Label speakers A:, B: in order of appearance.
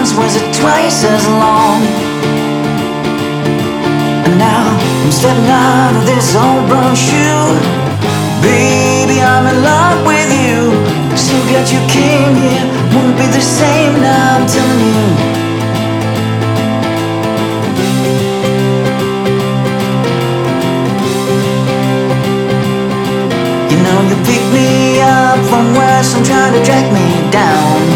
A: once was it twice as long. And now I'm stepping out of this old brown shoe. Baby, I'm in love with you. So glad you came here. Won't be the same now, I'm telling you. You know you pick me up from where some trying to drag me down.